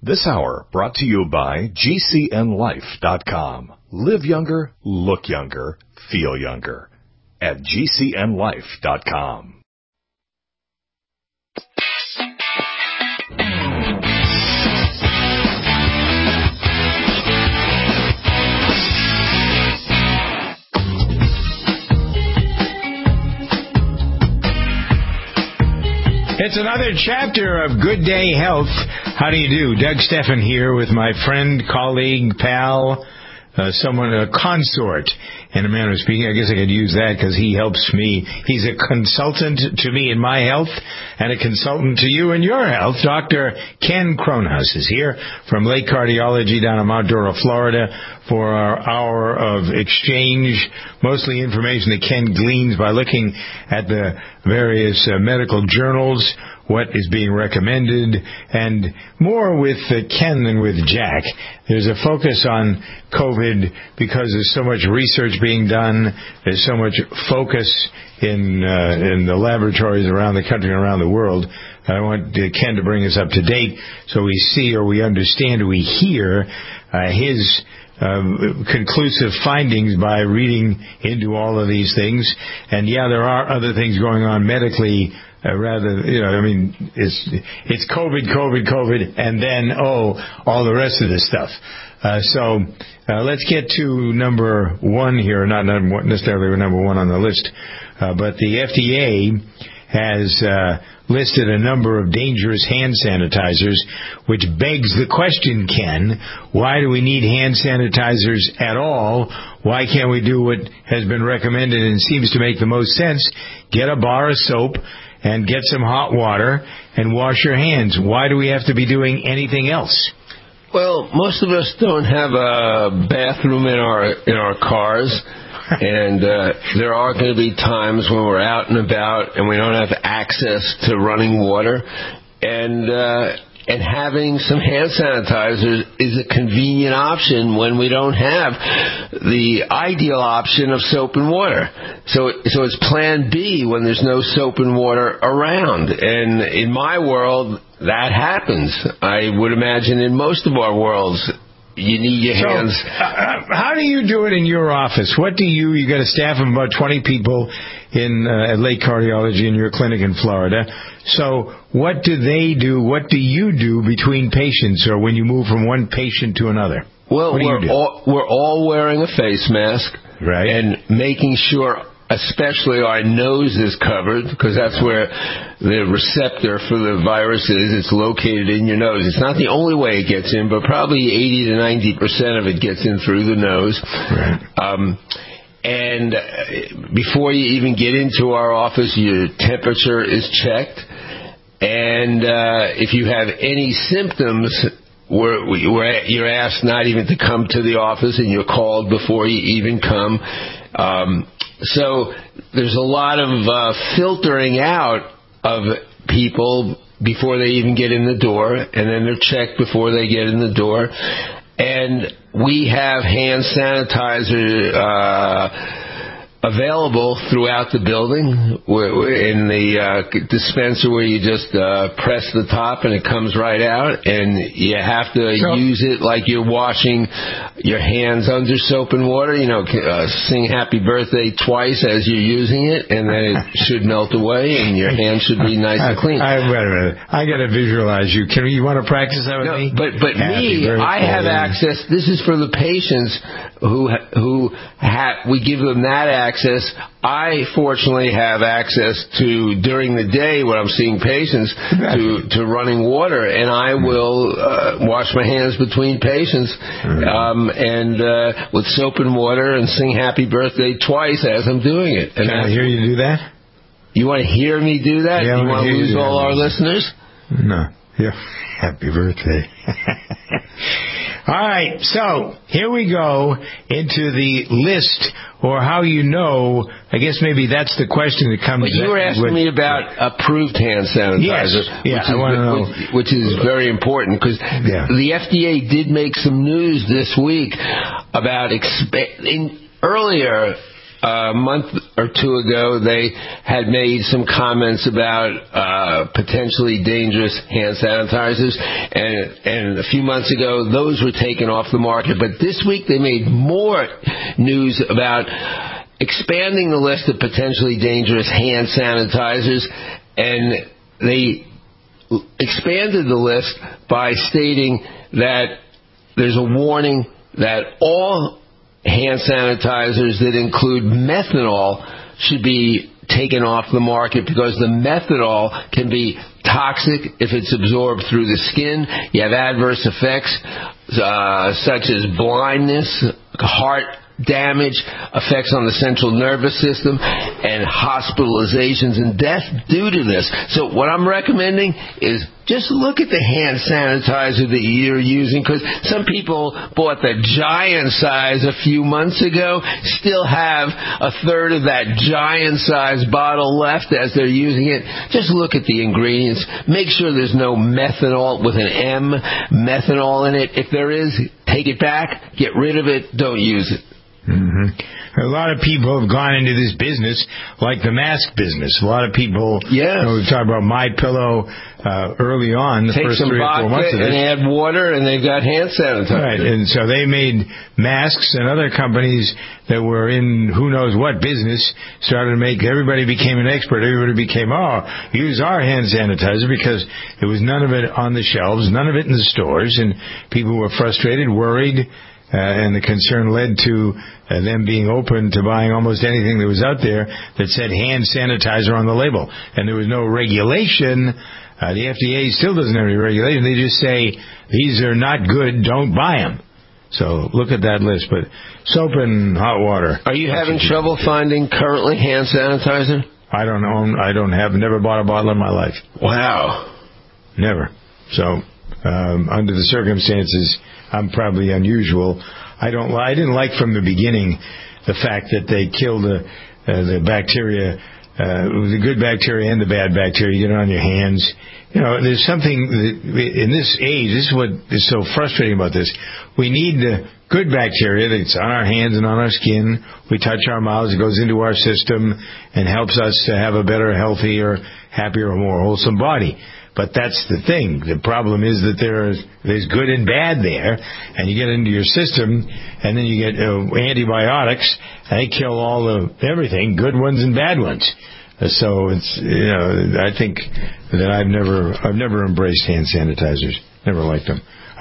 This hour brought to you by GCNLife.com. Live younger, look younger, feel younger at GCNLife.com. It's another chapter of Good Day Health. How do you do? Doug Stephan here with my friend, colleague, pal, a consort, in a manner of speaking. I guess I could use that because he helps me. He's a consultant to me in my health and a consultant to you in your health. Dr. Ken Cronhaus is here from Lake Cardiology down in Mount Dora, Florida, for our hour of exchange, mostly information that Ken gleans by looking at the various medical journals, what is being recommended, and more with Ken than with Jack. There's a focus on COVID because there's so much research being done. There's so much focus in the laboratories around the country and around the world. I want Ken to bring us up to date so we see or we understand or we hear his conclusive findings by reading into all of these things. And yeah, there are other things going on medically. It's COVID, and then, all the rest of this stuff. So let's get to number one here, not necessarily number one on the list, but the FDA has listed a number of dangerous hand sanitizers, which begs the question, Ken, why do we need hand sanitizers at all? Why can't we do what has been recommended and seems to make the most sense? Get a bar of soap and get some hot water and wash your hands. Why do we have to be doing anything else? Well, most of us don't have a bathroom in our cars. And there are going to be times when we're out and about and we don't have access to running water. And having some hand sanitizers is a convenient option when we don't have the ideal option of soap and water. So it's plan B when there's no soap and water around. And in my world, that happens. I would imagine in most of our worlds, you need your hands. How do you do it in your office? You got a staff of about 20 people at Lake Cardiology in your clinic in Florida. So what do they do? What do you do between patients or when you move from one patient to another? Well, we're all wearing a face mask. Right. And making sure especially our nose is covered, because that's where the receptor for the virus is. It's located in your nose. It's not the only way it gets in, but probably 80 to 90% of it gets in through the nose. Right. And before you even get into our office, your temperature is checked. And if you have any symptoms, you're asked not even to come to the office, and you're called before you even come. So there's a lot of filtering out of people before they even get in the door, and then they're checked before they get in the door. And we have hand sanitizer available throughout the building. We're in the dispenser where you just press the top and it comes right out, and you have to use it like you're washing your hands under soap and water. Sing happy birthday twice as you're using it, and then it should melt away and your hands should be nice and clean. Wait a minute. I got to visualize you. You want to practice that with me? But me, I have access. This is for the patients who we give them that access. I fortunately have access to, during the day when I'm seeing patients, to running water, and I will wash my hands between patients and with soap and water and sing happy birthday twice as I'm doing it. And can I hear you do that? You want to hear me do that? Yeah, you want to lose all our listeners? No. Yeah. Happy birthday. All right, so here we go into the list, or how you know. I guess maybe that's the question that comes. But you were asking me about approved hand sanitizer, I want to know. Which is very important, because the FDA did make some news this week about earlier. a month or two ago, they had made some comments about potentially dangerous hand sanitizers, and a few months ago, those were taken off the market. But this week, they made more news about expanding the list of potentially dangerous hand sanitizers, and they expanded the list by stating that there's a warning that all hand sanitizers that include methanol should be taken off the market because the methanol can be toxic if it's absorbed through the skin. You have adverse effects such as blindness, heart damage, effects on the central nervous system, and hospitalizations and death due to this. So what I'm recommending is just look at the hand sanitizer that you're using, because some people bought the giant size a few months ago, still have a third of that giant size bottle left as they're using it. Just look at the ingredients. Make sure there's no methanol with an M, methanol in it. If there is, take it back, get rid of it, don't use it. Mm-hmm. A lot of people have gone into this business like the mask business. A lot of people, yes. We talked about MyPillow early on, the Take first some 3 or 4 months of and this. add water, and they've got hand sanitizer. Right, and so they made masks, and other companies that were in who knows what business started to make, everybody became an expert. Everybody became, use our hand sanitizer, because there was none of it on the shelves, none of it in the stores, and people were frustrated, worried, and the concern led to them being open to buying almost anything that was out there that said hand sanitizer on the label. And there was no regulation. The FDA still doesn't have any regulation. They just say, these are not good, don't buy them. So look at that list. But soap and hot water. Are you having trouble finding currently hand sanitizer? I don't own, never bought a bottle in my life. Wow. Never. So, under the circumstances, I'm probably unusual. I didn't like from the beginning the fact that they kill the bacteria, the good bacteria and the bad bacteria. You get it on your hands. You know, there's something in this age. This is what is so frustrating about this. We need the good bacteria that's on our hands and on our skin. We touch our mouths, it goes into our system and helps us to have a better, healthier, happier, more wholesome body. But that's the thing. The problem is that there's good and bad there, and you get into your system, and then you get antibiotics, and they kill everything, good ones and bad ones. So it's, I think that I've never embraced hand sanitizers. Never liked them. I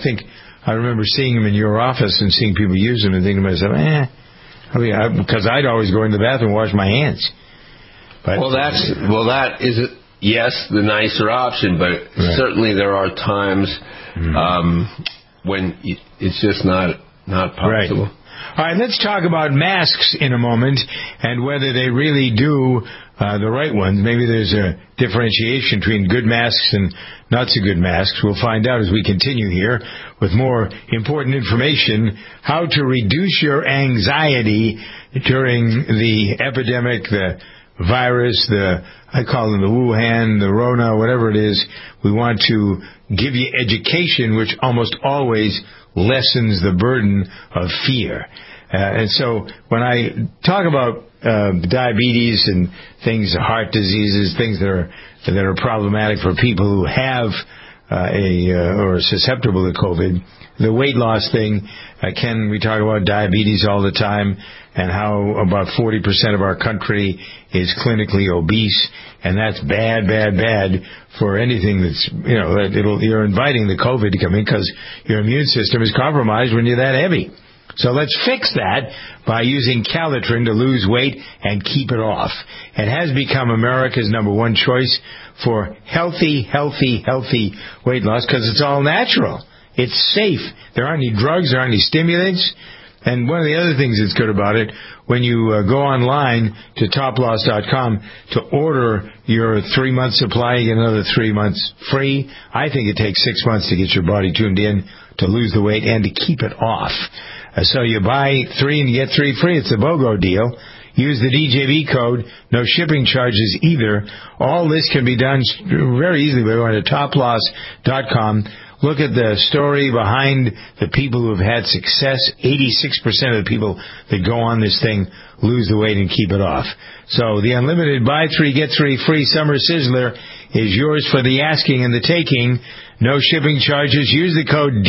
remember seeing them in your office and seeing people use them and thinking to myself, because I'd always go in the bathroom and wash my hands. But, that is it. Yes, the nicer option, but right. Certainly there are times when it's just not possible. Right. All right, let's talk about masks in a moment and whether they really do the right ones. Maybe there's a differentiation between good masks and not so good masks. We'll find out as we continue here with more important information, how to reduce your anxiety during the epidemic, the virus, I call them the Wuhan, the Rona, whatever it is. We want to give you education, which almost always lessens the burden of fear. And so when I talk about diabetes and things, heart diseases, things that are problematic for people who have or are susceptible to COVID, the weight loss thing, we talk about diabetes all the time and how about 40% of our country is clinically obese, and that's bad for anything that's, you're inviting the COVID to come in because your immune system is compromised when you're that heavy. So let's fix that by using Calitrin to lose weight and keep it off. It has become America's #1 choice for healthy weight loss because it's all natural. It's safe. There aren't any drugs. There aren't any stimulants. And one of the other things that's good about it, when you go online to toploss.com to order your 3-month supply, you get another 3 months free. I think it takes 6 months to get your body tuned in to lose the weight and to keep it off. So you buy 3 and you get 3 free. It's a BOGO deal. Use the DJB code. No shipping charges either. All this can be done very easily by going to toploss.com. look at the story behind the people who have had success. 86% of the people that go on this thing lose the weight and keep it off. So the unlimited buy 3, get 3 free summer sizzler is yours for the asking and the taking. No shipping charges. Use the code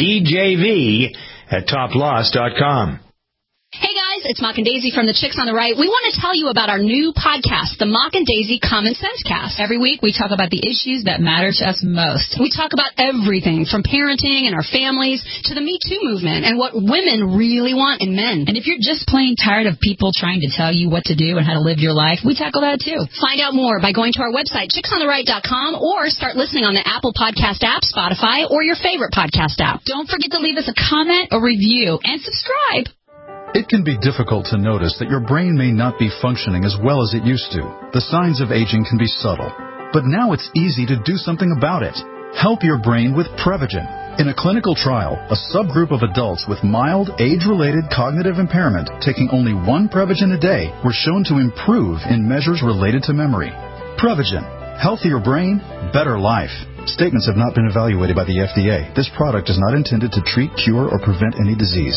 DJV at toploss.com. Hey guys, it's Mock and Daisy from the Chicks on the Right. We want to tell you about our new podcast, the Mock and Daisy Common Sense Cast. Every week we talk about the issues that matter to us most. We talk about everything from parenting and our families to the Me Too movement and what women really want in men. And if you're just plain tired of people trying to tell you what to do and how to live your life, we tackle that too. Find out more by going to our website, chicksontheright.com, or start listening on the Apple Podcast app, Spotify, or your favorite podcast app. Don't forget to leave us a comment, a review, and subscribe. It can be difficult to notice that your brain may not be functioning as well as it used to. The signs of aging can be subtle, but now it's easy to do something about it. Help your brain with Prevagen. In a clinical trial, a subgroup of adults with mild, age-related cognitive impairment taking only 1 Prevagen a day were shown to improve in measures related to memory. Prevagen. Healthier brain, better life. Statements have not been evaluated by the FDA. This product is not intended to treat, cure, or prevent any disease.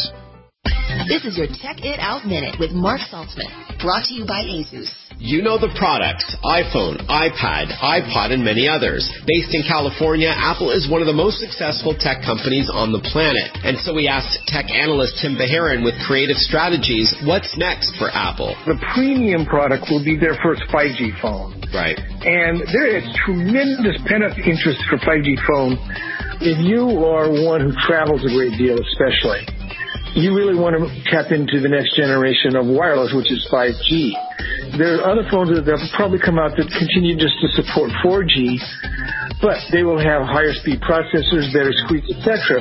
This is your Check It Out Minute with Mark Saltzman, brought to you by Asus. You know the products, iPhone, iPad, iPod, and many others. Based in California, Apple is one of the most successful tech companies on the planet. And so we asked tech analyst Tim Beharin with Creative Strategies, what's next for Apple? The premium product will be their first 5G phone. Right. And there is tremendous pent-up interest for 5G phone. If you are one who travels a great deal, especially, you really want to tap into the next generation of wireless, which is 5G. There are other phones that will probably come out that continue just to support 4G, but they will have higher speed processors, better squeaks, etc.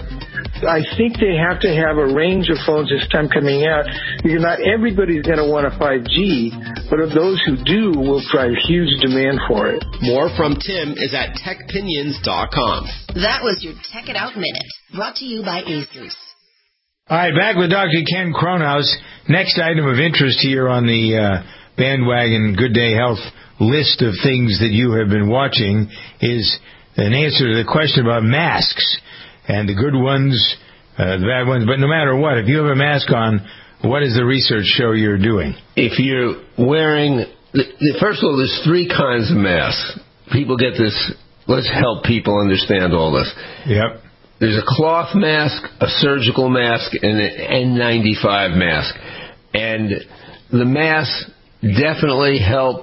I think they have to have a range of phones this time coming out, because not everybody's going to want a 5G, but of those who do will drive huge demand for it. More from Tim is at techpinions.com. That was your Check It Out Minute, brought to you by Asus. All right, back with Dr. Ken Kronhaus. Next item of interest here on the bandwagon Good Day Health list of things that you have been watching is an answer to the question about masks and the good ones, the bad ones. But no matter what, if you have a mask on, what does the research show you're doing? If you're wearing, first of all, there's 3 kinds of masks. People get this. Let's help people understand all this. Yep. There's a cloth mask, a surgical mask, and an N95 mask. And the masks definitely help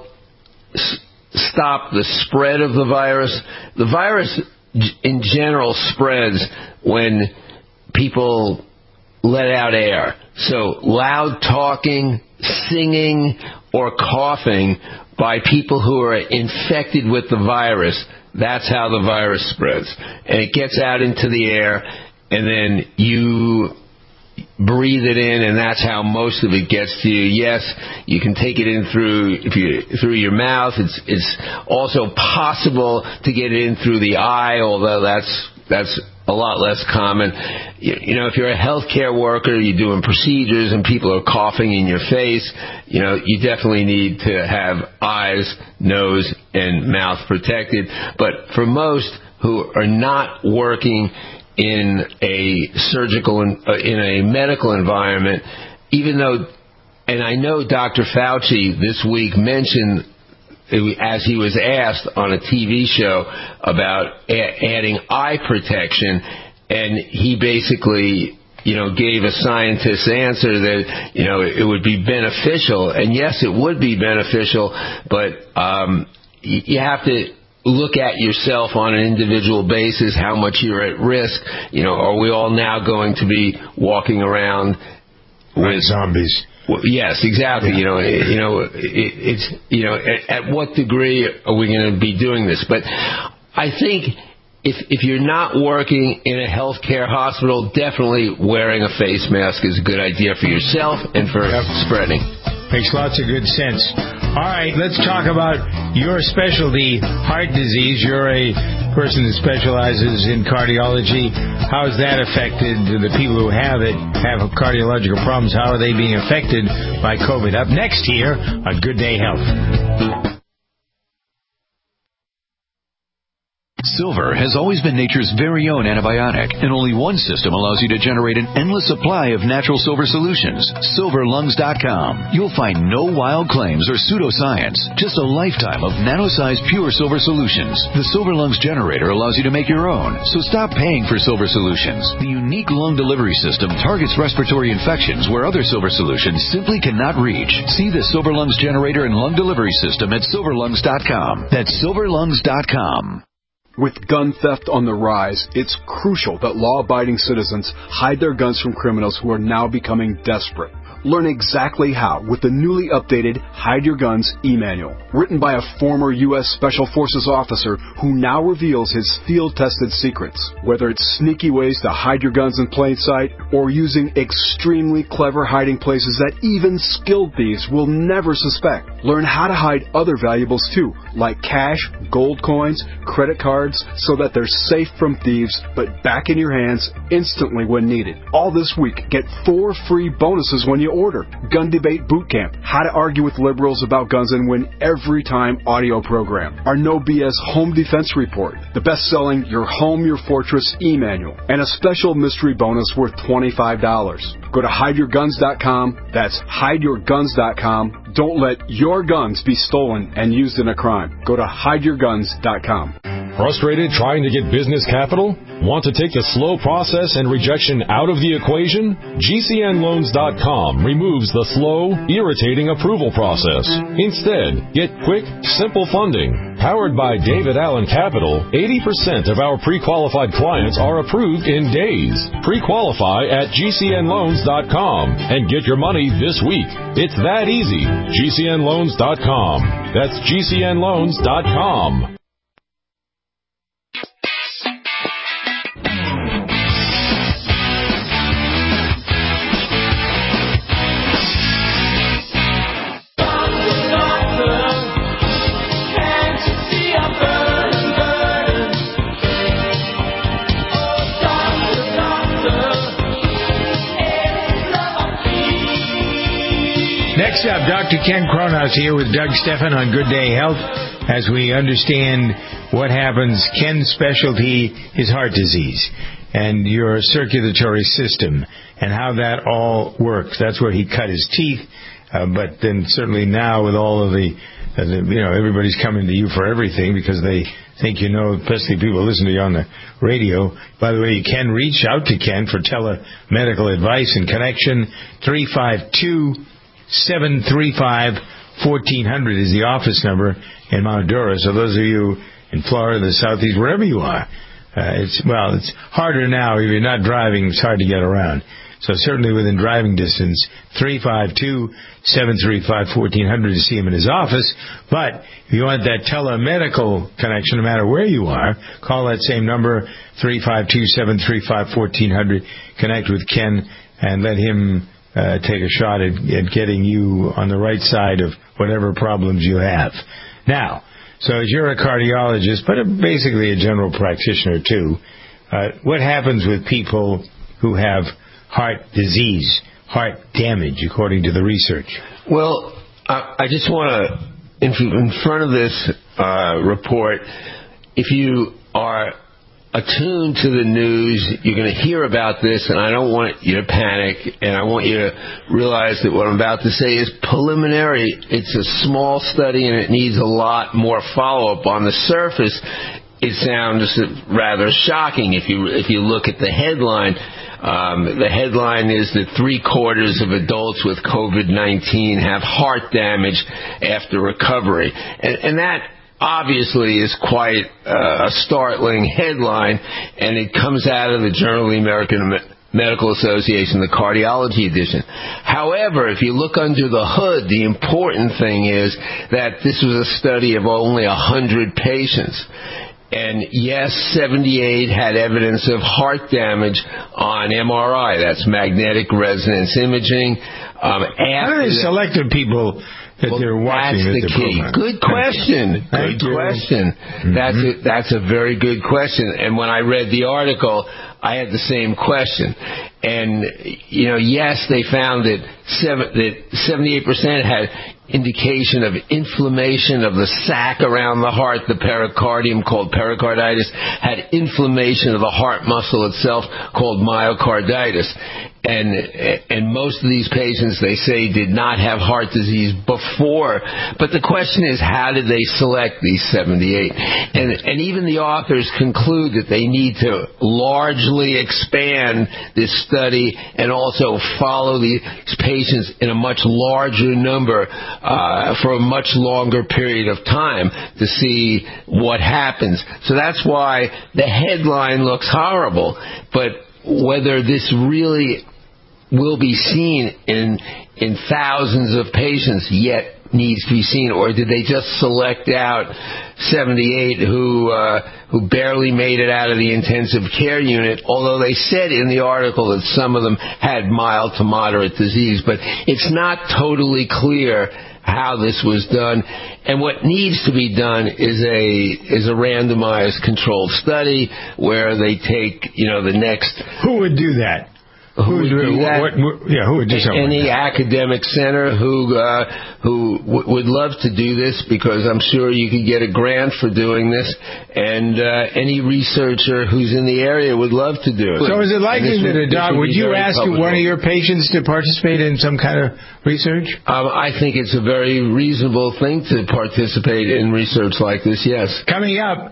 stop the spread of the virus. The virus in general spreads when people let out air. So loud talking, singing, or coughing by people who are infected with the virus, that's how the virus spreads. And it gets out into the air, and then you breathe it in, and that's how most of it gets to you. Yes, you can take it in through your mouth. It's also possible to get it in through the eye, although that's a lot less common. You know, if you're a healthcare worker, you're doing procedures and people are coughing in your face, you know, you definitely need to have eyes, nose, and mouth protected. But for most who are not working in a surgical, in a medical environment, even though, and I know Dr. Fauci this week mentioned, as he was asked on a TV show about adding eye protection, and he basically, you know, gave a scientist's answer that, you know, it would be beneficial. And yes, it would be beneficial, but you have to look at yourself on an individual basis, how much you're at risk. You know, are we all now going to be walking around with zombies? Well, yes, exactly. Yeah. It's at what degree are we going to be doing this? But I think if you're not working in a healthcare hospital, definitely wearing a face mask is a good idea for yourself and for spreading. Makes lots of good sense. All right, let's talk about your specialty, heart disease. You're a person that specializes in cardiology. How has that affected the people who have it, have cardiological problems? How are they being affected by COVID? Up next here on Good Day Health. Silver has always been nature's very own antibiotic, and only one system allows you to generate an endless supply of natural silver solutions. SilverLungs.com. You'll find no wild claims or pseudoscience, just a lifetime of nano-sized pure silver solutions. The Silver Lungs generator allows you to make your own, so stop paying for silver solutions. The unique lung delivery system targets respiratory infections where other silver solutions simply cannot reach. See the Silver Lungs generator and lung delivery system at SilverLungs.com. That's SilverLungs.com. With gun theft on the rise, it's crucial that law-abiding citizens hide their guns from criminals who are now becoming desperate. Learn exactly how with the newly updated Hide Your Guns e-manual, written by a former U.S. Special Forces officer who now reveals his field-tested secrets. Whether it's sneaky ways to hide your guns in plain sight or using extremely clever hiding places that even skilled thieves will never suspect. Learn how to hide other valuables too, like cash, gold coins, credit cards, so that they're safe from thieves but back in your hands instantly when needed. All this week, get 4 free bonuses when you order. Gun Debate Boot Camp, How to Argue with Liberals About Guns and Win Every Time audio program. Our No BS Home Defense Report, the best-selling Your Home, Your Fortress e-manual, and a special mystery bonus worth $25. Go to hideyourguns.com. That's hideyourguns.com. Don't let your guns be stolen and used in a crime. Go to hideyourguns.com. Frustrated trying to get business capital? Want to take the slow process and rejection out of the equation? GCNLoans.com removes the slow, irritating approval process. Instead, get quick, simple funding. Powered by David Allen Capital, 80% of our pre-qualified clients are approved in days. Pre-qualify at GCNLoans.com and get your money this week. It's that easy. GCNLoans.com. That's GCNLoans.com. Next up, Dr. Ken Kronos here with Doug Stephan on Good Day Health as we understand what happens. Ken's specialty is heart disease and your circulatory system and how that all works. That's where he cut his teeth, but then certainly now with all of the everybody's coming to you for everything because they think especially people listen to you on the radio. By the way, you can reach out to Ken for telemedical advice and connection. 352-735-1400 is the office number in Mount Dora. So those of you in Florida, the Southeast, wherever you are, it's harder now. If you're not driving, it's hard to get around. So certainly within driving distance, 352-735-1400 to see him in his office. But if you want that telemedical connection, no matter where you are, call that same number, 352-735-1400. Connect with Ken and let him take a shot at getting you on the right side of whatever problems you have. Now, so as you're a cardiologist, but basically a general practitioner too, what happens with people who have heart disease, heart damage, according to the research? Well, I just want to, in front of this report, if you are attuned to the news, you're going to hear about this, and I don't want you to panic, and I want you to realize that what I'm about to say is preliminary. It's a small study, and it needs a lot more follow-up. On the surface, it sounds rather shocking if you look at the headline. The headline is that 3/4 of adults with COVID-19 have heart damage after recovery. And that obviously is quite a startling headline, and it comes out of the Journal of the American Medical Association, the cardiology edition. However, if you look under the hood, the important thing is that this was a study of only 100 patients. And yes, 78 had evidence of heart damage on MRI. That's magnetic resonance imaging. How do they select the people that they're watching? That's the key. Program? Good question. Good question. That's a very good question. And when I read the article, I had the same question. And, yes, they found that 78% had indication of inflammation of the sac around the heart, the pericardium, called pericarditis, had inflammation of the heart muscle itself, called myocarditis. And most of these patients, they say, did not have heart disease before. But the question is, how did they select these 78? And even the authors conclude that they need to largely expand this study and also follow these patients in a much larger number for a much longer period of time to see what happens. So that's why the headline looks horrible. But whether this really will be seen in thousands of patients yet needs to be seen, or did they just select out 78 who barely made it out of the intensive care unit, although they said in the article that some of them had mild to moderate disease. But it's not totally clear how this was done. And what needs to be done is a randomized controlled study where they take, the next... Who would do that? Who would do something? Any academic center who would love to do this, because I'm sure you could get a grant for doing this, and any researcher who's in the area would love to do it. So is it likely that would you ask one of your patients to participate in some kind of research? I think it's a very reasonable thing to participate in research like this, yes. Coming up,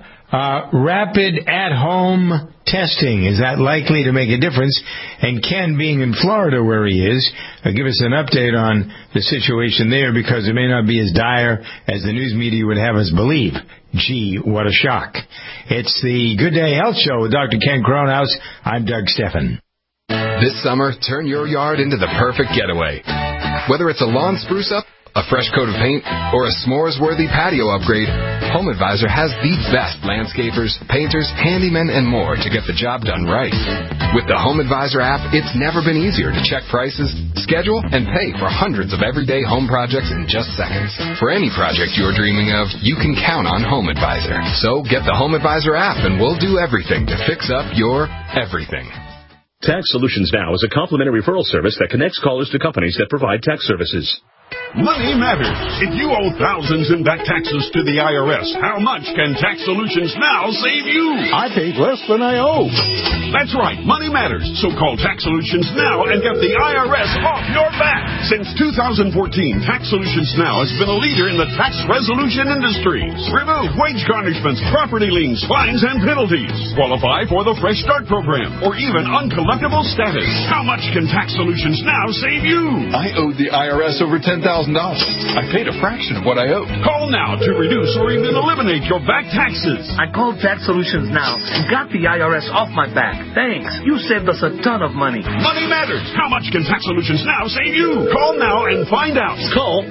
rapid at-home testing. Is that likely to make a difference? And Ken, being in Florida where he is, give us an update on the situation there, because it may not be as dire as the news media would have us believe. Gee, what a shock. It's the Good Day Health Show with Dr. Ken Cronhaus. I'm Doug Steffen. This summer, turn your yard into the perfect getaway. Whether it's a lawn spruce-up, a fresh coat of paint, or a s'mores-worthy patio upgrade, HomeAdvisor has the best landscapers, painters, handymen, and more to get the job done right. With the HomeAdvisor app, it's never been easier to check prices, schedule, and pay for hundreds of everyday home projects in just seconds. For any project you're dreaming of, you can count on HomeAdvisor. So get the HomeAdvisor app, and we'll do everything to fix up your everything. Tax Solutions Now is a complimentary referral service that connects callers to companies that provide tax services. Money matters. If you owe thousands in back taxes to the IRS, how much can Tax Solutions Now save you? I paid less than I owe. That's right. Money matters. So call Tax Solutions Now and get the IRS off your back. Since 2014, Tax Solutions Now has been a leader in the tax resolution industry. Remove wage garnishments, property liens, fines, and penalties. Qualify for the Fresh Start program or even uncollectible status. How much can Tax Solutions Now save you? I owed the IRS over $10,000. I paid a fraction of what I owed. Call now to reduce or even eliminate your back taxes. I called Tax Solutions Now and got the IRS off my back. Thanks. You saved us a ton of money. Money matters. How much can Tax Solutions Now save you? Call now and find out. Call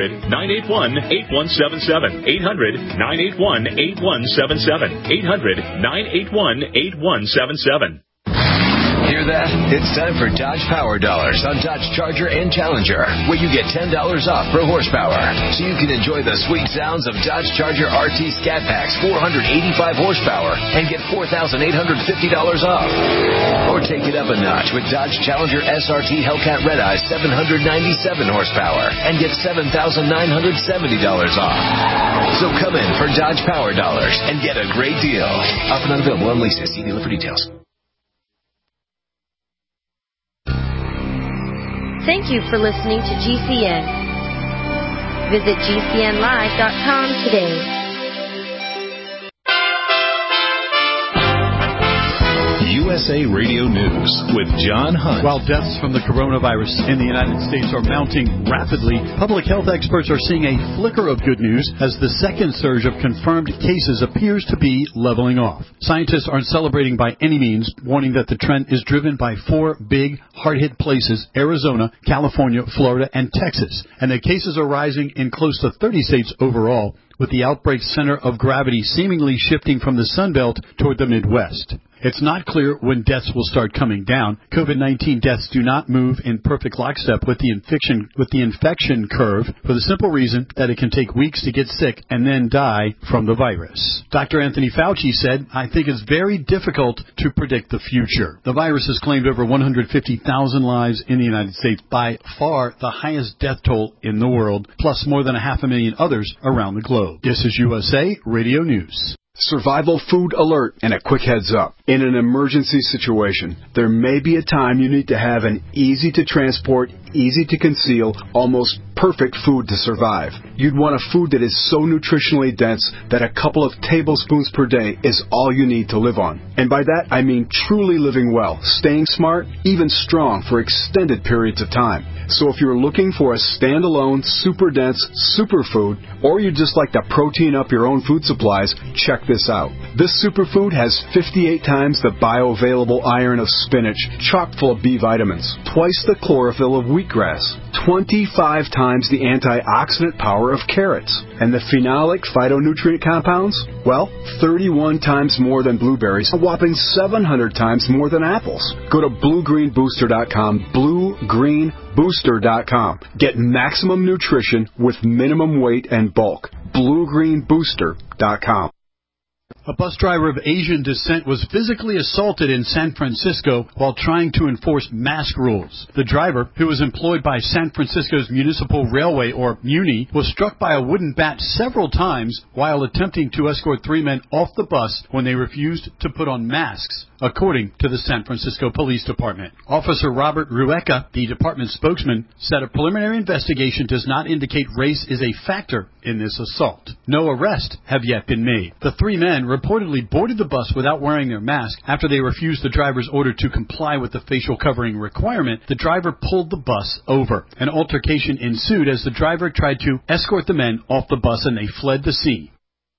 800-981-8177. 800-981-8177. 800-981-8177. Hear that? It's time for Dodge Power Dollars on Dodge Charger and Challenger, where you get $10 off per horsepower. So you can enjoy the sweet sounds of Dodge Charger RT Scat Packs 485 horsepower and get $4,850 off. Or take it up a notch with Dodge Challenger SRT Hellcat Red Eye 797 horsepower and get $7,970 off. So come in for Dodge Power Dollars and get a great deal. Offer not available on leases. See dealer for details. Thank you for listening to GCN. Visit GCNlive.com today. USA Radio News with John Hunt. While deaths from the coronavirus in the United States are mounting rapidly, public health experts are seeing a flicker of good news as the second surge of confirmed cases appears to be leveling off. Scientists aren't celebrating by any means, warning that the trend is driven by four big, hard-hit places: Arizona, California, Florida, and Texas. And that cases are rising in close to 30 states overall, with the outbreak center of gravity seemingly shifting from the Sun Belt toward the Midwest. It's not clear when deaths will start coming down. COVID-19 deaths do not move in perfect lockstep with the infection curve for the simple reason that it can take weeks to get sick and then die from the virus. Dr. Anthony Fauci said, "I think it's very difficult to predict the future." The virus has claimed over 150,000 lives in the United States, by far the highest death toll in the world, plus more than 500,000 others around the globe. This is USA Radio News. Survival food alert and a quick heads up. In an emergency situation, there may be a time you need to have an easy to transport, easy to conceal, almost perfect food to survive. You'd want a food that is so nutritionally dense that a couple of tablespoons per day is all you need to live on. And by that, I mean truly living well, staying smart, even strong for extended periods of time. So if you're looking for a standalone, super dense superfood, or you just like to protein up your own food supplies, check this out. This superfood has 58 times the bioavailable iron of spinach, chock full of B vitamins, twice the chlorophyll of wheatgrass, 25 times the antioxidant power of carrots, and the phenolic phytonutrient compounds, well, 31 times more than blueberries, a whopping 700 times more than apples. Go to bluegreenbooster.com, bluegreenbooster.com. Get maximum nutrition with minimum weight and bulk. bluegreenbooster.com. A bus driver of Asian descent was physically assaulted in San Francisco while trying to enforce mask rules. The driver, who was employed by San Francisco's Municipal Railway, or MUNI, was struck by a wooden bat several times while attempting to escort 3 men off the bus when they refused to put on masks, according to the San Francisco Police Department. Officer Robert Rueca, the department spokesman, said a preliminary investigation does not indicate race is a factor in this assault. No arrests have yet been made. The 3 men reportedly boarded the bus without wearing their mask. After they refused the driver's order to comply with the facial covering requirement, the driver pulled the bus over. An altercation ensued as the driver tried to escort the men off the bus and they fled the scene.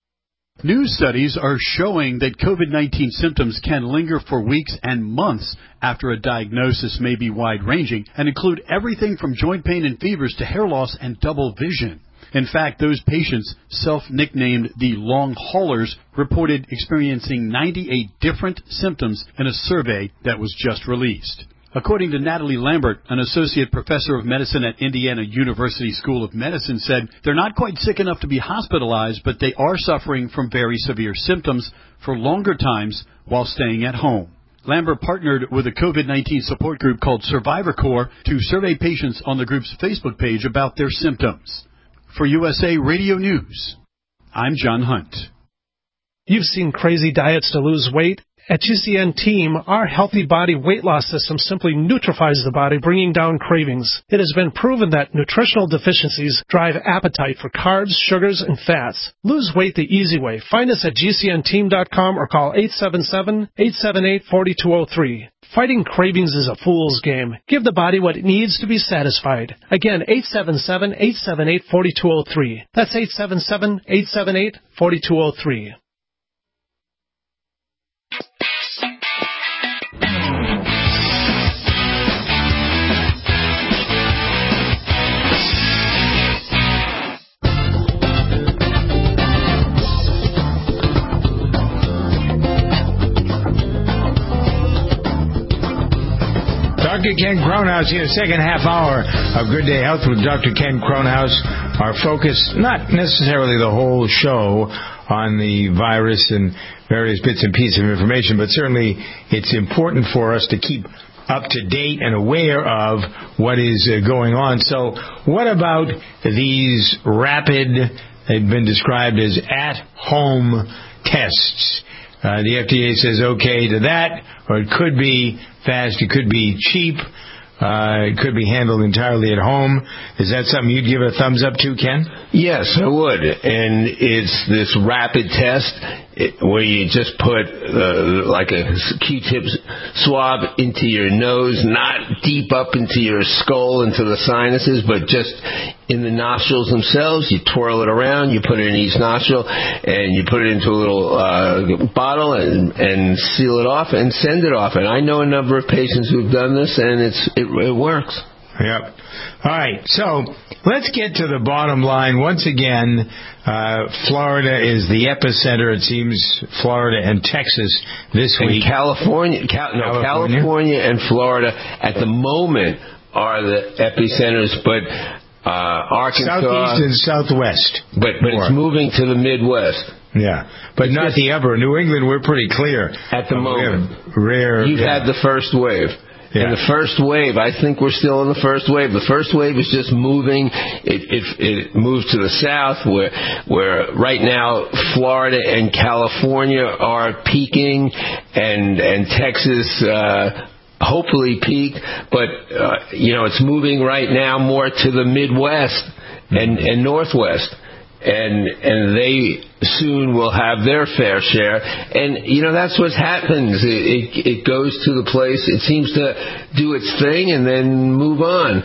New studies are showing that COVID-19 symptoms can linger for weeks and months after a diagnosis may be wide-ranging and include everything from joint pain and fevers to hair loss and double vision. In fact, those patients, self-nicknamed the long haulers, reported experiencing 98 different symptoms in a survey that was just released. According to Natalie Lambert, an associate professor of medicine at Indiana University School of Medicine, said they're not quite sick enough to be hospitalized, but they are suffering from very severe symptoms for longer times while staying at home. Lambert partnered with a COVID-19 support group called Survivor Corps to survey patients on the group's Facebook page about their symptoms. For USA Radio News, I'm John Hunt. You've seen crazy diets to lose weight. At GCN Team, our Healthy Body Weight Loss System simply neutralizes the body, bringing down cravings. It has been proven that nutritional deficiencies drive appetite for carbs, sugars, and fats. Lose weight the easy way. Find us at GCNteam.com or call 877-878-4203. Fighting cravings is a fool's game. Give the body what it needs to be satisfied. Again, 877-878-4203. That's 877-878-4203. Dr. Ken Cronhaus here, second half hour of Good Day Health with Dr. Ken Cronhaus. Our focus, not necessarily the whole show on the virus and various bits and pieces of information, but certainly it's important for us to keep up to date and aware of what is going on. So what about these rapid, they've been described as at-home tests? The FDA says okay to that, or it could be fast, it could be cheap, it could be handled entirely at home. Is that something you'd give a thumbs up to, Ken? Yes, I would. And it's this rapid test where you just put like a Q-tip swab into your nose, not deep up into your skull, into the sinuses, but just in the nostrils themselves. You twirl it around, you put it in each nostril, and you put it into a little bottle and seal it off and send it off. And I know a number of patients who've done this, and it works. Yep. All right. So let's get to the bottom line. Once again, Florida is the epicenter. It seems Florida and Texas this week. And California and Florida at the moment are the epicenters, but Arkansas, Southeast and Southwest. But it's moving to the Midwest. Yeah, but not the upper. New England, we're pretty clear at the moment. You've had the first wave. Yeah. And the first wave, I think we're still in the first wave. The first wave is just moving. It moved to the south, where right now Florida and California are peaking, and Texas hopefully peaked. But it's moving right now more to the Midwest and Northwest. And they soon will have their fair share. And, that's what happens. It goes to the place, it seems to do its thing and then move on.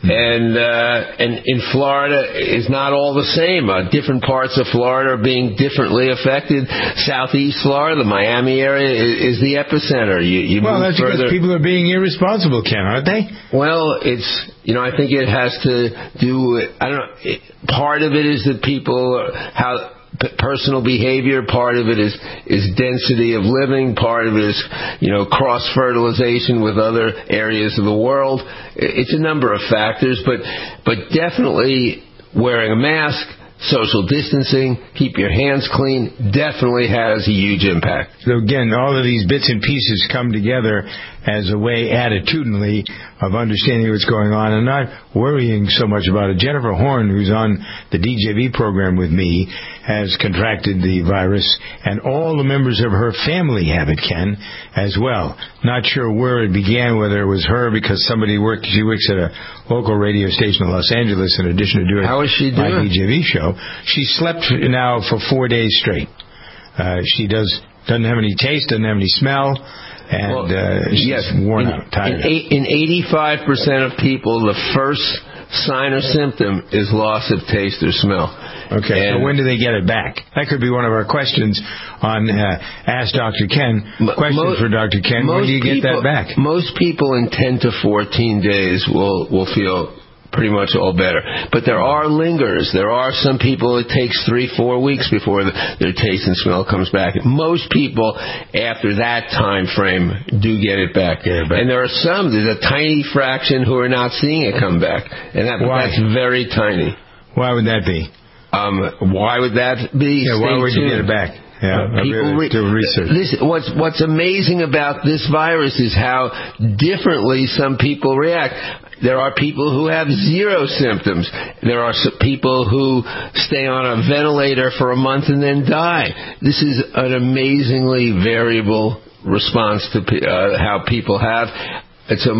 And in Florida, it's not all the same. Different parts of Florida are being differently affected. Southeast Florida, the Miami area, is the epicenter. That's because people are being irresponsible, Ken, aren't they? Well, I think it has to do with, part of it is that people, how personal behavior, part of it is density of living, part of it is cross-fertilization with other areas of the world. It's a number of factors, but definitely wearing a mask, social distancing, keep your hands clean, definitely has a huge impact. So again, all of these bits and pieces come together as a way attitudinally of understanding what's going on and not worrying so much about it. Jennifer Horn, who's on the DJV program with me, has contracted the virus, and all the members of her family have it, Ken, as well. Not sure where it began, whether it was her because she works at a local radio station in Los Angeles in addition to doing How is she doing? my DJV show. She slept now for 4 days straight. She doesn't have any taste, doesn't have any smell. And she's worn out, tired. In 85% of people, the first sign or symptom is loss of taste or smell. Okay, so when do they get it back? That could be one of our questions on Ask Dr. Ken. Question for Dr. Ken, when do you get that back? Most people in 10 to 14 days will feel pretty much all better. But there are lingers. There are some people it takes 3-4 weeks before their taste and smell comes back. Most people after that time frame do get it back. And there's a tiny fraction who are not seeing it come back. And that's very tiny. Why would that be? Why would that be? Yeah, why would you get it back? Yeah, people do research. What's amazing about this virus is how differently some people react. There are people who have zero symptoms. There are people who stay on a ventilator for a month and then die. This is an amazingly variable response to how people have. I don't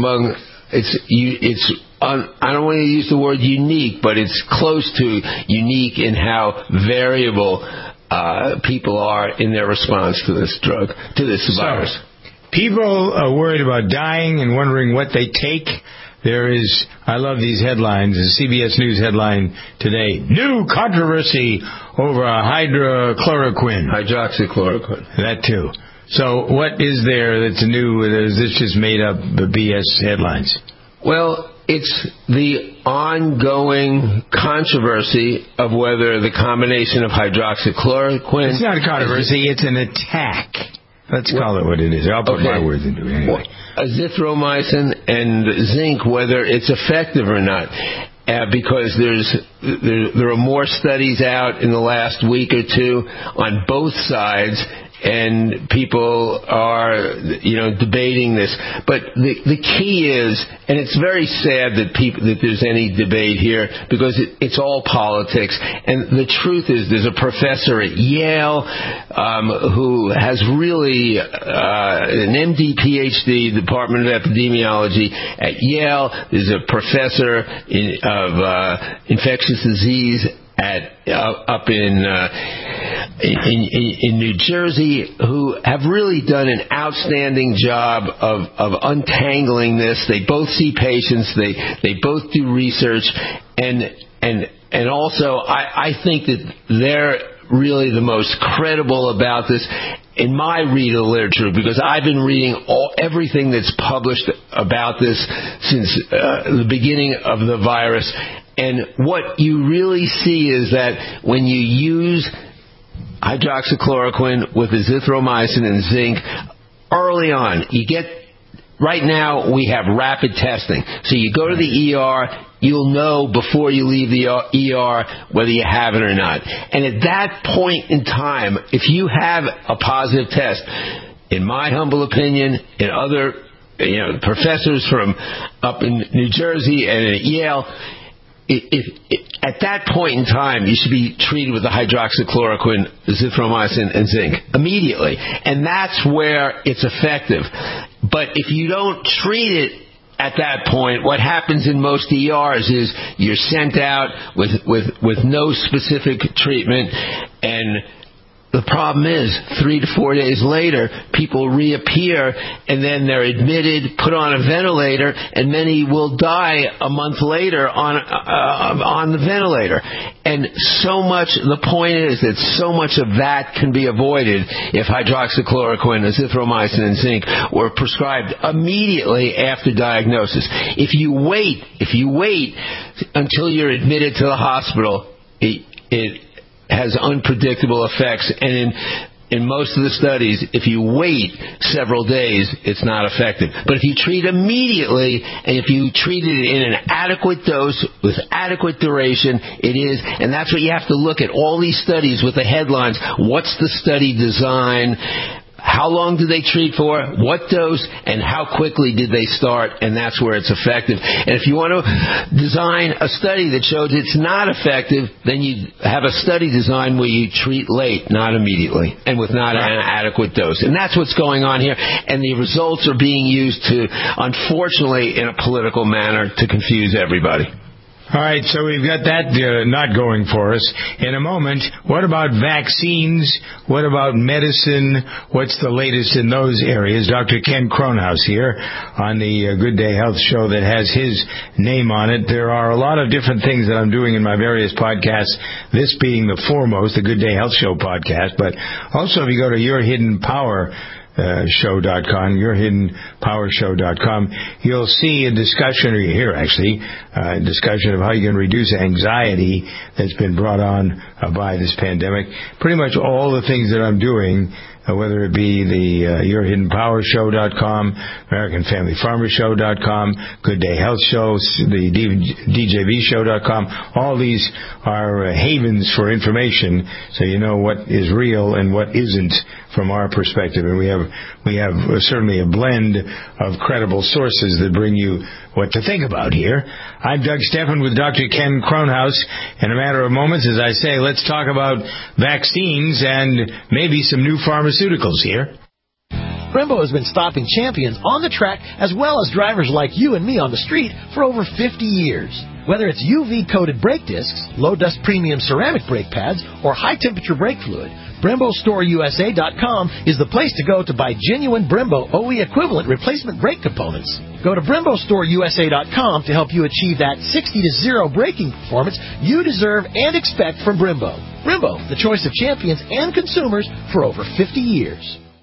want to use the word unique, but it's close to unique in how variable people are in their response to this drug, to this virus. People are worried about dying and wondering what they take. I love these headlines. The CBS News headline today, new controversy over hydroxychloroquine. That too. So what is there that's new? Is this just made up BS headlines? Well, it's the ongoing controversy of whether the combination of hydroxychloroquine... It's not a controversy, it's an attack. Let's call it what it is. I'll put my words into it anyway. Azithromycin and zinc, whether it's effective or not. Because there are more studies out in the last week or two on both sides, and people are, debating this. But the key is, and it's very sad that there's any debate here because it's all politics. And the truth is, there's a professor at Yale who has really an MD, PhD, Department of Epidemiology at Yale. There's a professor of infectious disease up in New Jersey, who have really done an outstanding job of untangling this. They both see patients. They both do research, and also I think that they're really the most credible about this. in my read of the literature, because I've been reading everything that's published about this since the beginning of the virus, and what you really see is that when you use hydroxychloroquine with azithromycin and zinc early on, right now we have rapid testing. So you go to the ER, you'll know before you leave the ER whether you have it or not. And at that point in time, if you have a positive test, in my humble opinion, in other professors from up in New Jersey and at Yale, at that point in time, you should be treated with the hydroxychloroquine, azithromycin, and zinc immediately. And that's where it's effective. But if you don't treat it at that point, what happens in most ERs is you're sent out with no specific treatment, and the problem is 3 to 4 days later, people reappear, and then they're admitted, put on a ventilator, and many will die a month later on the ventilator. And the point is that so much of that can be avoided if hydroxychloroquine, azithromycin, and zinc were prescribed immediately after diagnosis. If you wait until you're admitted to the hospital, it has unpredictable effects, and in most of the studies, if you wait several days, it's not effective. But if you treat immediately, and if you treat it in an adequate dose with adequate duration, it is. And that's what you have to look at. All these studies with the headlines: what's the study design? How long did they treat for? What dose? And how quickly did they start? And that's where it's effective. And if you want to design a study that shows it's not effective, then you have a study design where you treat late, not immediately, and with not an adequate dose. And that's what's going on here. And the results are being used to, unfortunately, in a political manner, to confuse everybody. All right, so we've got that not going for us. In a moment, what about vaccines? What about medicine? What's the latest in those areas? Dr. Ken Kronhaus here on the Good Day Health show that has his name on it. There are a lot of different things that I'm doing in my various podcasts, this being the foremost, the Good Day Health Show podcast. But also if you go to Your Hidden Power show.com, yourhiddenpowershow.com, you'll see a discussion, or you hear actually, a discussion of how you can reduce anxiety that's been brought on by this pandemic. Pretty much all the things that I'm doing, whether it be the yourhiddenpowershow.com, AmericanFamilyFarmersShow.com, Good Day Health Show, the DJVShow.com, all these are havens for information, so you know what is real and what isn't from our perspective. And we have certainly a blend of credible sources that bring you what to think about here. I'm Doug Stephan with Dr. Ken Kronhaus. In a matter of moments, as I say, let's talk about vaccines and maybe some new pharmaceuticals here. Brembo has been stopping champions on the track as well as drivers like you and me on the street for over 50 years. Whether it's UV-coated brake discs, low-dust premium ceramic brake pads, or high-temperature brake fluid, BremboStoreUSA.com is the place to go to buy genuine Brembo OE equivalent replacement brake components. Go to BremboStoreUSA.com to help you achieve that 60-0 braking performance you deserve and expect from Brembo. Brembo, the choice of champions and consumers for over 50 years.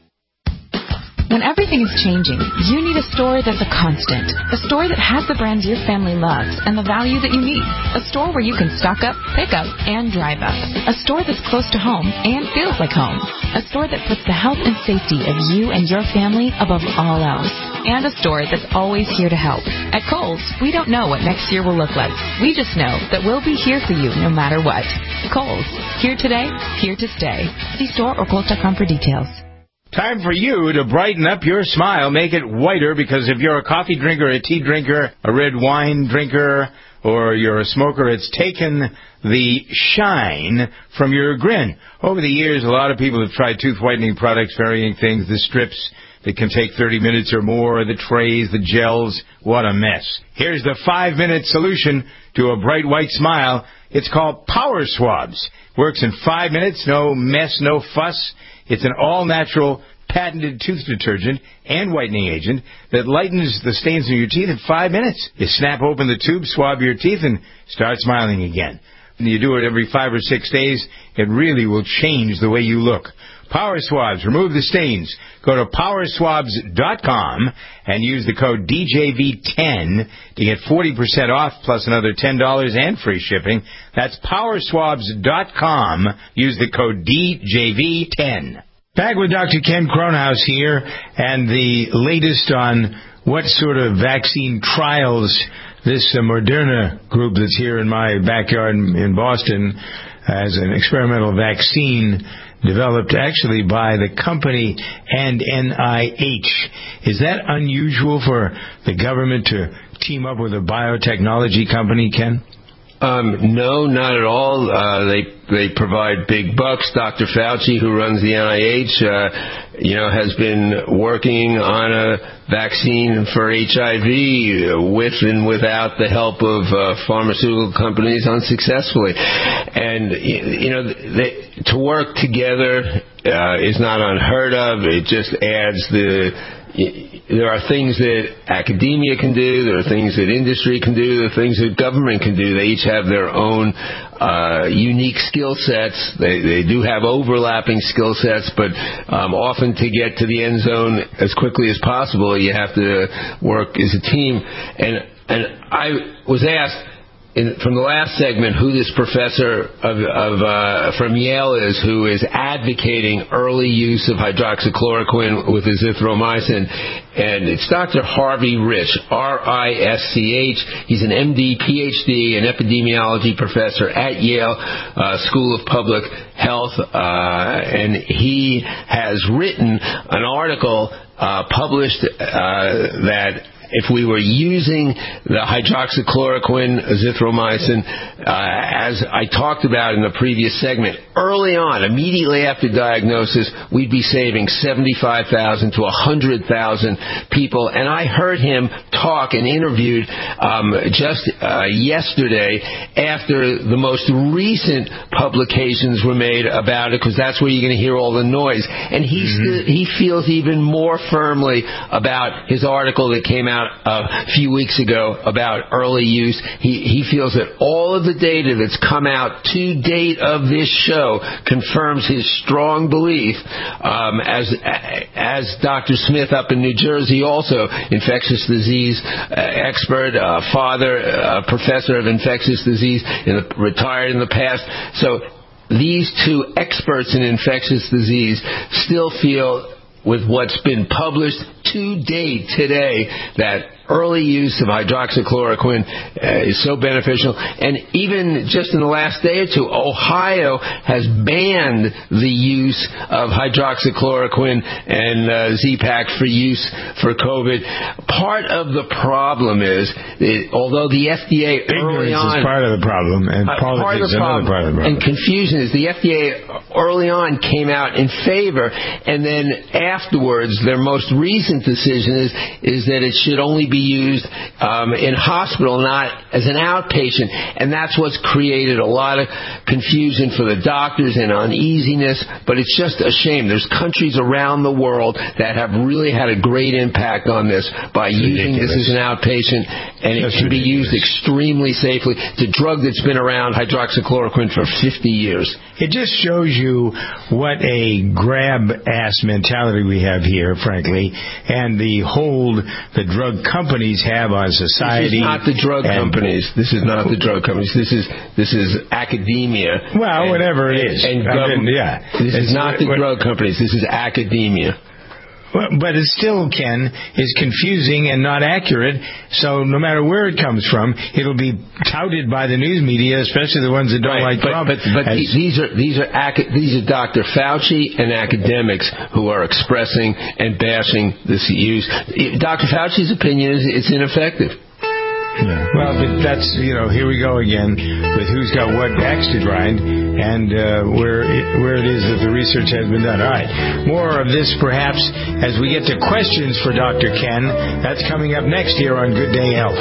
When everything is changing, you need a store that's a constant. A store that has the brands your family loves and the value that you need. A store where you can stock up, pick up, and drive up. A store that's close to home and feels like home. A store that puts the health and safety of you and your family above all else. And a store that's always here to help. At Kohl's, we don't know what next year will look like. We just know that we'll be here for you no matter what. Kohl's, here today, here to stay. See store or Kohl's.com for details. Time for you to brighten up your smile, make it whiter, because if you're a coffee drinker, a tea drinker, a red wine drinker, or you're a smoker, it's taken the shine from your grin. Over the years, a lot of people have tried tooth whitening products, varying things, the strips that can take 30 minutes or more, the trays, the gels. What a mess. Here's the 5-minute solution to a bright white smile. It's called Power Swabs. Works in 5 minutes, no mess, no fuss. It's an all-natural, patented tooth detergent and whitening agent that lightens the stains in your teeth in 5 minutes. You snap open the tube, swab your teeth, and start smiling again. When you do it every 5 or 6 days, it really will change the way you look. Power Swabs. Remove the stains. Go to powerswabs.com and use the code DJV10 to get 40% off plus another $10 and free shipping. That's powerswabs.com. Use the code DJV10. Back with Dr. Ken Kronhaus here and the latest on what sort of vaccine trials this Moderna group that's here in my backyard in Boston as an experimental vaccine developed actually by the company and NIH. Is that unusual for the government to team up with a biotechnology company, Ken? No, not at all. They provide big bucks. Dr. Fauci, who runs the NIH, has been working on a vaccine for HIV with and without the help of pharmaceutical companies unsuccessfully. And, to work together is not unheard of. It just adds there are things that academia can do, there are things that industry can do, there are things that government can do. They each have their own unique skill sets. They do have overlapping skill sets, but often to get to the end zone as quickly as possible, you have to work as a team. And I was asked from the last segment who this professor from Yale is who is advocating early use of hydroxychloroquine with azithromycin, and it's Dr. Harvey Risch, R-I-S-C-H. He's an MD, PhD, an epidemiology professor at Yale School of Public Health, and he has written an article published that if we were using the hydroxychloroquine, azithromycin, as I talked about in the previous segment, early on, immediately after diagnosis, we'd be saving 75,000 to 100,000 people. And I heard him talk and interviewed just yesterday after the most recent publications were made about it, because that's where you're going to hear all the noise. And he feels even more firmly about his article that came out a few weeks ago about early use. He feels that all of the data that's come out to date of this show confirms his strong belief, as Dr. Smith up in New Jersey, also infectious disease expert, professor of infectious disease, retired in the past. So these two experts in infectious disease still feel, with what's been published to date today, that early use of hydroxychloroquine is so beneficial. And even just in the last day or two, Ohio has banned the use of hydroxychloroquine and Z-Pak for use for COVID. Part of the problem is, although the FDA early on... Ignorance is part of the problem, and politics is another part of the problem. And confusion is the FDA early on came out in favor, and then afterwards, their most recent decision is that it should only be used in hospital, not as an outpatient. And that's what's created a lot of confusion for the doctors and uneasiness. But it's just a shame. There's countries around the world that have really had a great impact on this by using this as an outpatient, and it can be used extremely safely. It's a drug that's been around, hydroxychloroquine, for 50 years. It just shows you what a grab-ass mentality we have here, frankly, and the hold the drug companies have on society. This is not the drug companies. This is not the drug companies. This is academia. Well, whatever it is. And this is not the drug companies. This is academia. But it still, Ken, is confusing and not accurate. So no matter where it comes from, it'll be touted by the news media, especially the ones that don't like Trump. But these are Dr. Fauci and academics who are expressing and bashing this use. Dr. Fauci's opinion is it's ineffective. Yeah. Well, but that's, here we go again with who's got what axe to grind and where it is that the research has been done. All right. More of this, perhaps, as we get to questions for Dr. Ken. That's coming up next here on Good Day Health.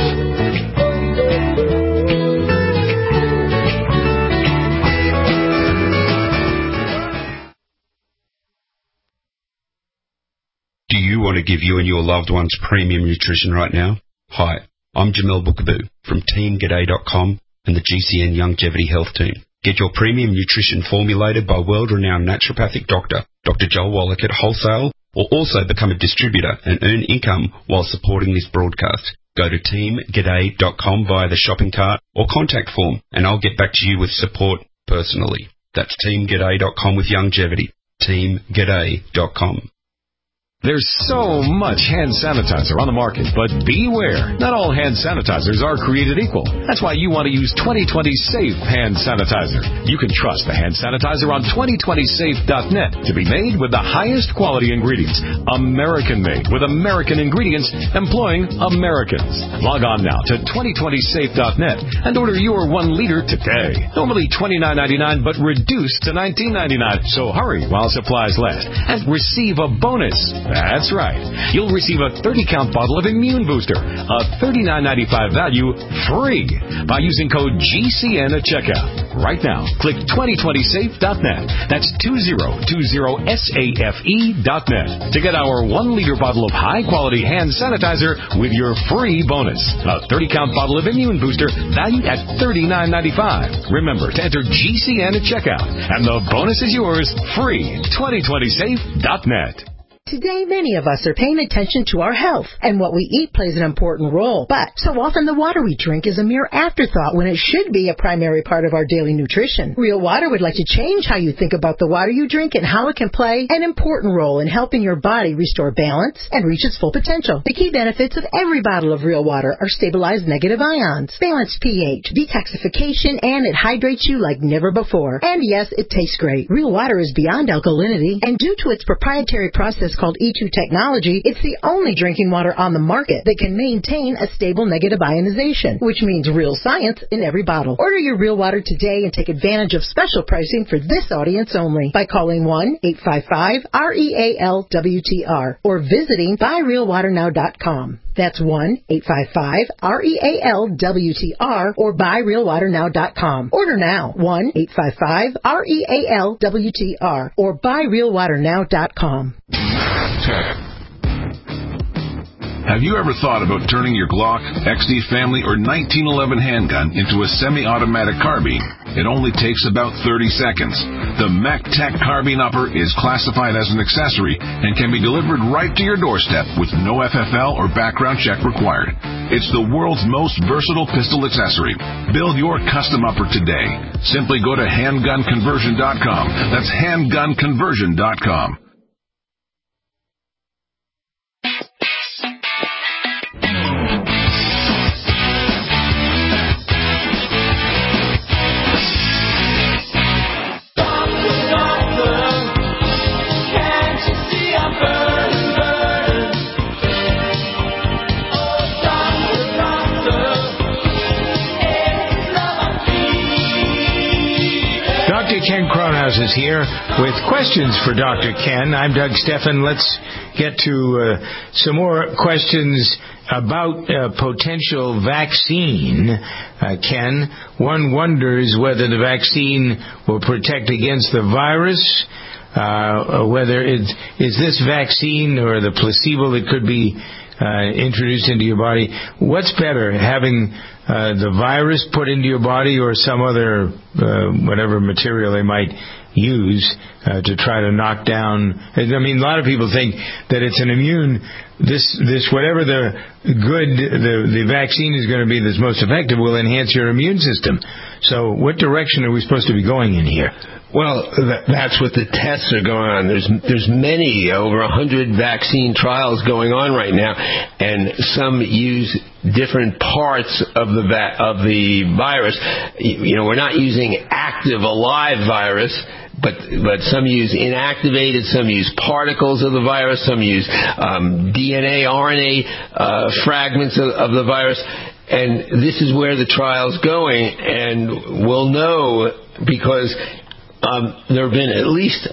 Do you want to give you and your loved ones premium nutrition right now? Hi. I'm Jamel Bookaboo from TeamGaday.com and the GCN Longevity Health Team. Get your premium nutrition formulated by world-renowned naturopathic doctor, Dr. Joel Wallach at wholesale, or also become a distributor and earn income while supporting this broadcast. Go to teamg'day.com via the shopping cart or contact form, and I'll get back to you with support personally. That's teamg'day.com with longevity. teamg'day.com. There's so much hand sanitizer on the market, but beware. Not all hand sanitizers are created equal. That's why you want to use 2020 Safe Hand Sanitizer. You can trust the hand sanitizer on 2020safe.net to be made with the highest quality ingredients. American-made with American ingredients employing Americans. Log on now to 2020safe.net and order your 1 liter today. Normally $29.99, but reduced to $19.99. So hurry while supplies last and receive a bonus. That's right. You'll receive a 30-count bottle of Immune Booster, a $39.95 value, free by using code GCN at checkout. Right now, click 2020safe.net. That's 2020safe.net to get our 1-liter bottle of high-quality hand sanitizer with your free bonus. A 30-count bottle of Immune Booster valued at $39.95. Remember to enter GCN at checkout, and the bonus is yours free. 2020safe.net. Today, many of us are paying attention to our health, and what we eat plays an important role. But so often the water we drink is a mere afterthought when it should be a primary part of our daily nutrition. Real Water would like to change how you think about the water you drink and how it can play an important role in helping your body restore balance and reach its full potential. The key benefits of every bottle of Real Water are stabilized negative ions, balanced pH, detoxification, and it hydrates you like never before. And yes, it tastes great. Real Water is beyond alkalinity, and due to its proprietary process called E2 technology, it's the only drinking water on the market that can maintain a stable negative ionization, which means real science in every bottle. Order your Real Water today and take advantage of special pricing for this audience only by calling 1-855-REAL-WTR or visiting buyrealwaternow.com. That's 1-855-REAL-WTR or buyrealwaternow.com. Order now, 1-855-REAL-WTR or buyrealwaternow.com. Have you ever thought about turning your Glock, XD Family, or 1911 handgun into a semi-automatic carbine? It only takes about 30 seconds. The MacTech Carbine Upper is classified as an accessory and can be delivered right to your doorstep with no FFL or background check required. It's the world's most versatile pistol accessory. Build your custom upper today. Simply go to handgunconversion.com. That's handgunconversion.com. Dr. Ken Cronhaus is here with questions for Dr. Ken. I'm Doug Steffen. Let's get to some more questions about potential vaccine. Ken, one wonders whether the vaccine will protect against the virus, whether is this vaccine or the placebo that could be introduced into your body, what's better, having the virus put into your body or some other whatever material they might use to try to knock down? I mean, a lot of people think that it's an immune, this whatever the vaccine is going to be that's most effective will enhance your immune system. So what direction are we supposed to be going in here? Well, that's what the tests are going on. There's many, over 100 vaccine trials going on right now, and some use different parts of the virus. You know, we're not using active, alive virus, but some use inactivated, some use particles of the virus, some use DNA, RNA fragments of the virus. And this is where the trial's going, and we'll know because there have been at least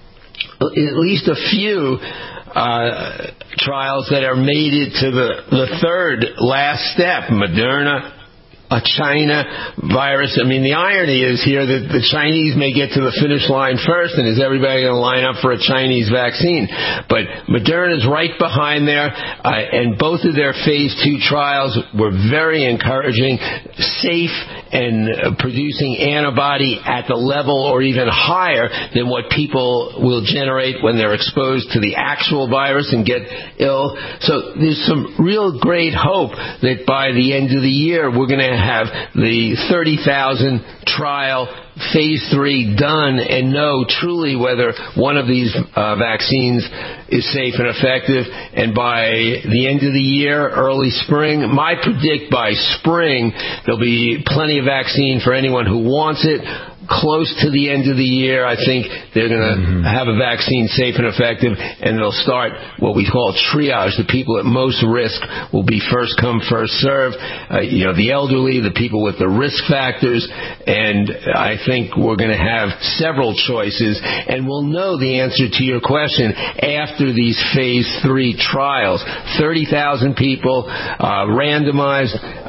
a few trials that are made it to the third last step. Moderna, a China virus. I mean, the irony is here that the Chinese may get to the finish line first, and is everybody going to line up for a Chinese vaccine? But Moderna's right behind there, and both of their phase 2 trials were very encouraging, safe, and producing antibody at the level or even higher than what people will generate when they're exposed to the actual virus and get ill. So there's some real great hope that by the end of the year we're going to have the 30,000 trial phase 3 done and know truly whether one of these vaccines is safe and effective. And by the end of the year, early spring, I predict by spring there'll be plenty of vaccine for anyone who wants it. Close to the end of the year, I think they're going to have a vaccine safe and effective, and they'll start what we call triage. The people at most risk will be first come, first serve. The elderly, the people with the risk factors, and I think we're going to have several choices, and we'll know the answer to your question after these phase 3 trials. 30,000 people randomized,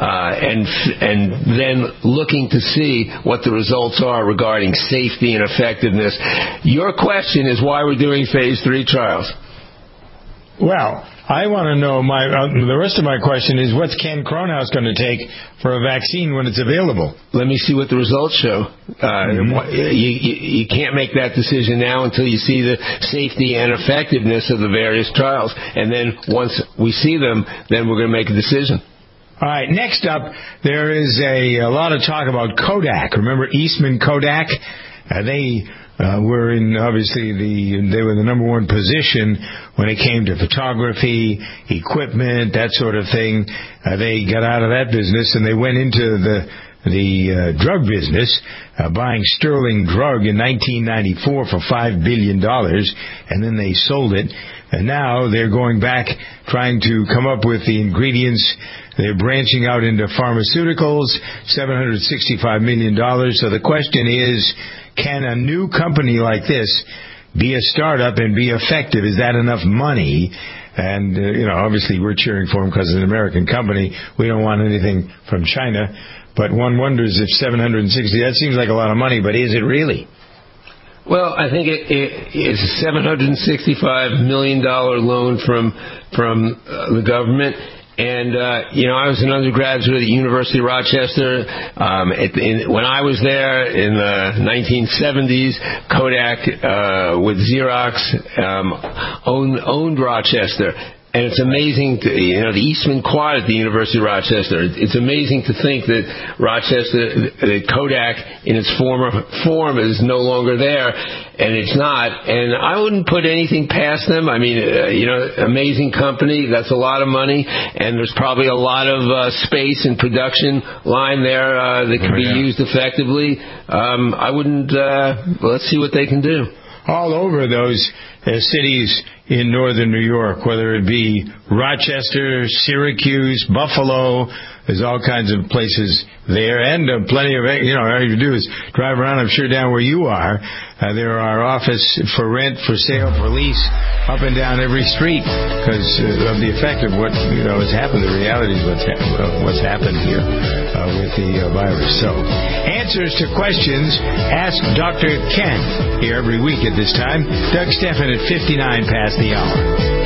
and then looking to see what the results are regarding safety and effectiveness. Your question is why we're doing phase 3 trials. Well, I want to know, the rest of my question is, what's Ken Kronhaus going to take for a vaccine when it's available? Let me see what the results show. You can't make that decision now until you see the safety and effectiveness of the various trials. And then once we see them, then we're going to make a decision. All right, next up, there is a lot of talk about Kodak. Remember Eastman Kodak? They were in, obviously, they were the number one position when it came to photography, equipment, that sort of thing. They got out of that business and they went into the drug business, buying Sterling Drug in 1994 for $5 billion, and then they sold it. And now they're going back, trying to come up with the ingredients. They're branching out into pharmaceuticals, $765 million. So the question is, can a new company like this be a startup and be effective? Is that enough money? And, obviously we're cheering for them because it's an American company. We don't want anything from China. But one wonders if that seems like a lot of money, but is it really? Well, I think it's a $765 million loan from the government. And, I was an undergraduate at the University of Rochester. When I was there in the 1970s, Kodak with Xerox owned Rochester. And it's amazing, the Eastman Quad at the University of Rochester. It's amazing to think that Kodak in its former form is no longer there, and it's not. And I wouldn't put anything past them. I mean, amazing company. That's a lot of money, and there's probably a lot of space and production line there that can be used effectively. I wouldn't. Let's see what they can do. All over those cities in northern New York, whether it be Rochester, Syracuse, Buffalo, there's all kinds of places there, and plenty of, all you do is drive around, I'm sure down where you are, there are offices for rent, for sale, for lease, up and down every street, because of the effect of what, has happened, the reality is what's happened here with the virus. So, answers to questions, ask Dr. Ken here every week at this time. Doug Steffen at 59 past the hour.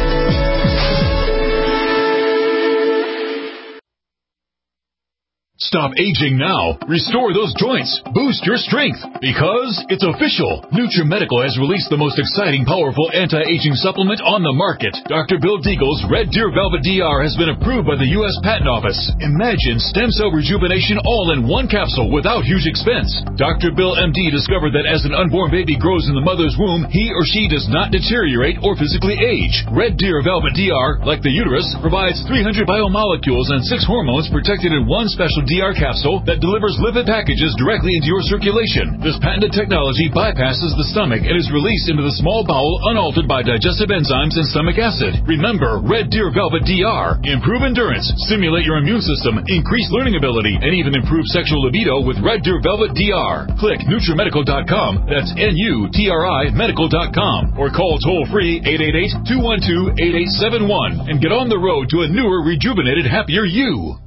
Stop aging now. Restore those joints. Boost your strength. Because it's official. NutriMedical has released the most exciting, powerful anti-aging supplement on the market. Dr. Bill Deagle's Red Deer Velvet DR has been approved by the U.S. Patent Office. Imagine stem cell rejuvenation all in one capsule without huge expense. Dr. Bill MD discovered that as an unborn baby grows in the mother's womb, he or she does not deteriorate or physically age. Red Deer Velvet DR, like the uterus, provides 300 biomolecules and 6 hormones protected in one special DR capsule that delivers lipid packages directly into your circulation. This patented technology bypasses the stomach and is released into the small bowel unaltered by digestive enzymes and stomach acid. Remember, Red Deer Velvet DR. Improve endurance, stimulate your immune system, increase learning ability, and even improve sexual libido with Red Deer Velvet DR. Click NutriMedical.com, that's NUTRI Medical.com, or call toll-free 888-212-8871 and get on the road to a newer, rejuvenated, happier you.